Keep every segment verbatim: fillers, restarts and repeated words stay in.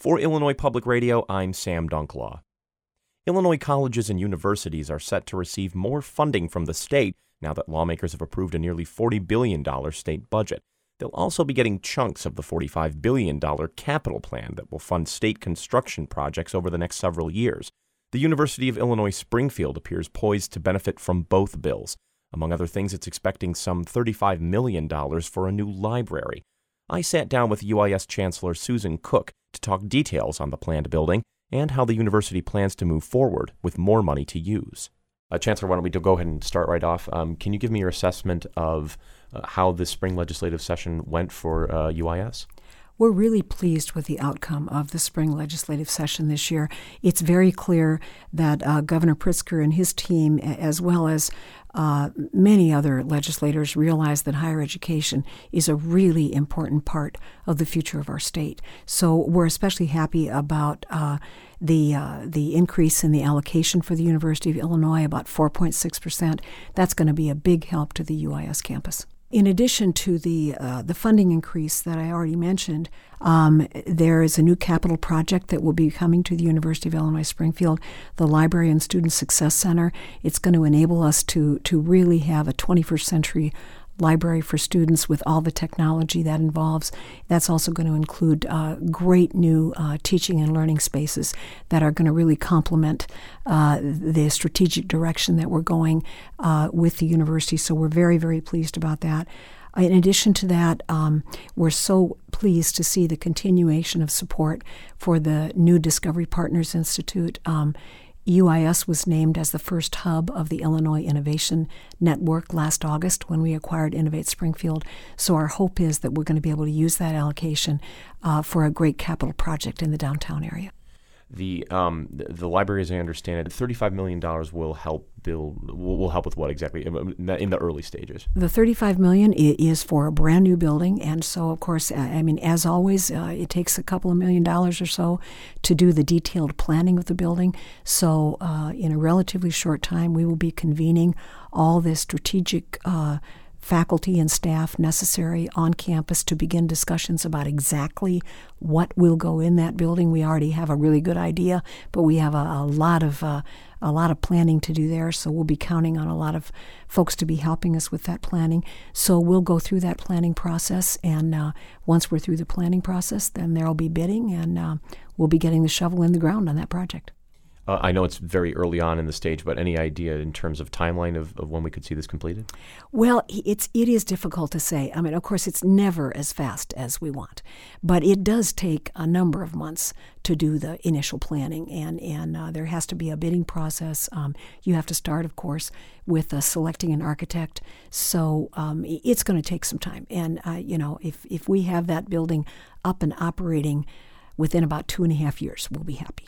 For Illinois Public Radio, I'm Sam Dunklaw. Illinois colleges and universities are set to receive more funding from the state now that lawmakers have approved a nearly forty billion dollars state budget. They'll also be getting chunks of the forty-five billion dollars capital plan that will fund state construction projects over the next several years. The University of Illinois Springfield appears poised to benefit from both bills. Among other things, it's expecting some thirty-five million dollars for a new library. I sat down with U I S Chancellor Susan Cook to talk details on the planned building and how the university plans to move forward with more money to use. Uh, Chancellor, why don't we go ahead and start right off? Um, can you give me your assessment of uh, how this spring legislative session went for uh, U I S? We're really pleased with the outcome of the spring legislative session this year. It's very clear that uh, Governor Pritzker and his team, as well as uh, many other legislators, realize that higher education is a really important part of the future of our state. So we're especially happy about uh, the uh, the increase in the allocation for the University of Illinois, about four point six percent. That's going to be a big help to the U I S campus. In addition to the uh, the funding increase that I already mentioned, um, there is a new capital project that will be coming to the University of Illinois Springfield, the Library and Student Success Center. It's going to enable us to to really have a twenty-first century library for students with all the technology that involves. That's also going to include uh, great new uh, teaching and learning spaces that are going to really complement uh, the strategic direction that we're going uh, with the university. So we're very, very pleased about that. In addition to that, um, we're so pleased to see the continuation of support for the new Discovery Partners Institute. Um, U I S was named as the first hub of the Illinois Innovation Network last August when we acquired Innovate Springfield. So our hope is that we're going to be able to use that allocation uh, for a great capital project in the downtown area. The um the, the library, as I understand it, thirty-five million dollars will help build. Will, will help with what exactly in the, in the early stages? The thirty-five million dollars is for a brand new building, and so of course, I mean, as always, uh, it takes a couple of million dollars or so to do the detailed planning of the building. So, uh, in a relatively short time, we will be convening all the strategic Uh, faculty and staff necessary on campus to begin discussions about exactly what will go in that building. We already have a really good idea, but we have a, a lot of uh, a lot of planning to do there. So we'll be counting on a lot of folks to be helping us with that planning. So we'll go through that planning process, and uh, once we're through the planning process, then there'll be bidding, and uh, we'll be getting the shovel in the ground on that project. Uh, I know it's very early on in the stage, but any idea in terms of timeline of, of when we could see this completed? Well, it's it is difficult to say. I mean, of course, it's never as fast as we want, but it does take a number of months to do the initial planning, and and uh, there has to be a bidding process. Um, you have to start, of course, with uh, selecting an architect. So um, it's going to take some time, and uh, you know, if if we have that building up and operating within about two and a half years, we'll be happy.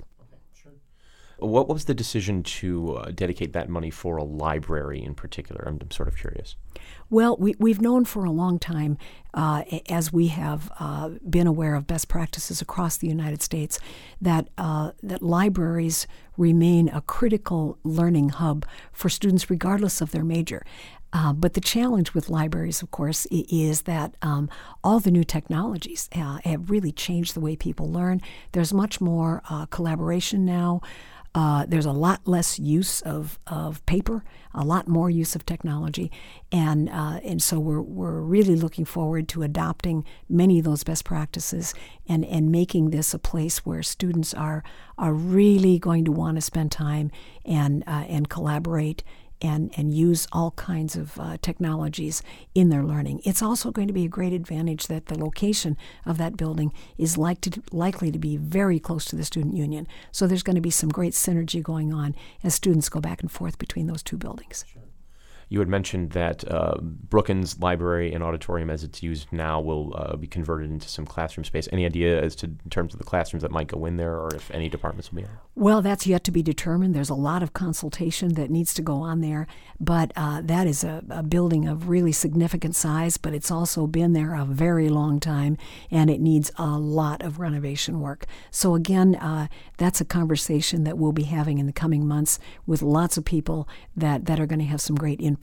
What was the decision to uh, dedicate that money for a library in particular? I'm, I'm sort of curious. Well, we, we've known for a long time, uh, as we have uh, been aware of best practices across the United States, that uh, that libraries remain a critical learning hub for students regardless of their major. Uh, but the challenge with libraries, of course, is that um, all the new technologies uh, have really changed the way people learn. There's much more uh, collaboration now. Uh, there's a lot less use of, of paper, a lot more use of technology, and uh, and so we're we're really looking forward to adopting many of those best practices and, and making this a place where students are are really going to want to spend time and uh, and collaborate and and use all kinds of uh, technologies in their learning. It's also going to be a great advantage that the location of that building is like to, likely to be very close to the student union. So there's going to be some great synergy going on as students go back and forth between those two buildings. Sure. You had mentioned that uh, Brookins Library and Auditorium, as it's used now, will uh, be converted into some classroom space. Any idea as to in terms of the classrooms that might go in there, or if any departments will be in? Well, that's yet to be determined. There's a lot of consultation that needs to go on there, but uh, that is a, a building of really significant size, but it's also been there a very long time, and it needs a lot of renovation work. So again, uh, that's a conversation that we'll be having in the coming months with lots of people that, that are going to have some great input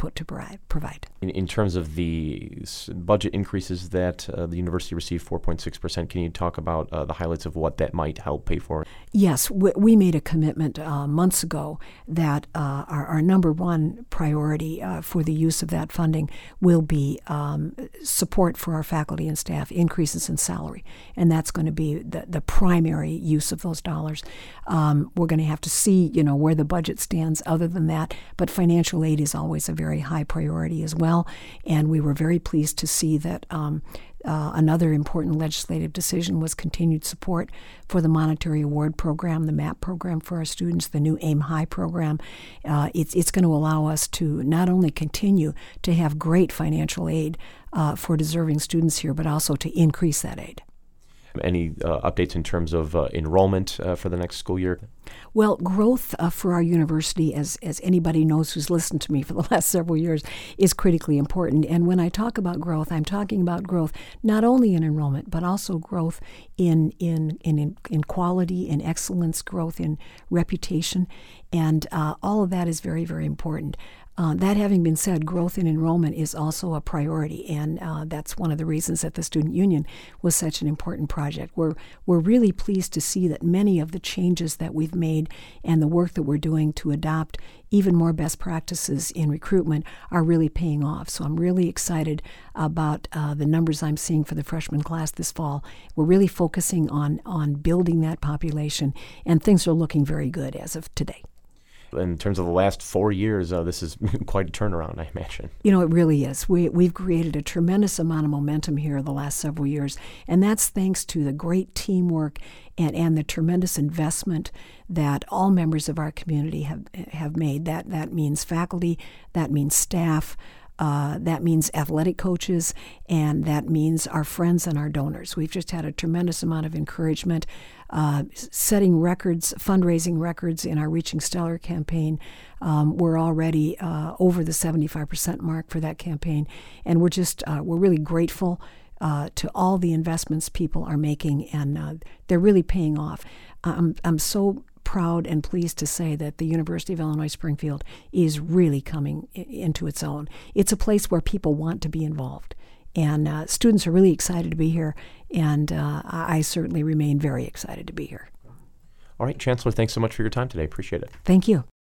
put to provide. provide. In, in terms of the s- budget increases that uh, the university received, four point six percent, can you talk about uh, the highlights of what that might help pay for? Yes, we, we made a commitment uh, months ago that uh, our, our number one priority uh, for the use of that funding will be um, support for our faculty and staff, increases in salary, and that's going to be the, the primary use of those dollars. Um, we're going to have to see, you know, where the budget stands other than that, but financial aid is always a very high priority as well, and we were very pleased to see that um, Uh, another important legislative decision was continued support for the Monetary Award Program, the MAP program for our students, the new AIM High program. Uh, it's it's going to allow us to not only continue to have great financial aid uh, for deserving students here, but also to increase that aid. Any uh, updates in terms of uh, enrollment uh, for the next school year? Well, growth uh, for our university, as as anybody knows who's listened to me for the last several years, is critically important. And when I talk about growth, I'm talking about growth not only in enrollment, but also growth in in in, in quality, in excellence, growth in reputation. And uh, all of that is very, very important. Uh, that having been said, growth in enrollment is also a priority, and uh, that's one of the reasons that the Student Union was such an important project. We're, we're really pleased to see that many of the changes that we've made and the work that we're doing to adopt even more best practices in recruitment are really paying off. So I'm really excited about uh, the numbers I'm seeing for the freshman class this fall. We're really focusing on, on building that population, and things are looking very good as of today. In terms of the last four years, uh, this is quite a turnaround, I imagine. You know, it really is. We, we've created a tremendous amount of momentum here the last several years, and that's thanks to the great teamwork and, and the tremendous investment that all members of our community have have made. That that means faculty, that means staff, Uh, that means athletic coaches, and that means our friends and our donors. We've just had a tremendous amount of encouragement, uh, setting records, fundraising records in our Reaching Stellar campaign. Um, we're already uh, over the seventy-five percent mark for that campaign, and we're just uh, we're really grateful uh, to all the investments people are making, and uh, they're really paying off. I'm I'm so proud and pleased to say that the University of Illinois Springfield is really coming I- into its own. It's a place where people want to be involved, and uh, students are really excited to be here, and uh, I I certainly remain very excited to be here. All right, Chancellor, thanks so much for your time today. Appreciate it. Thank you.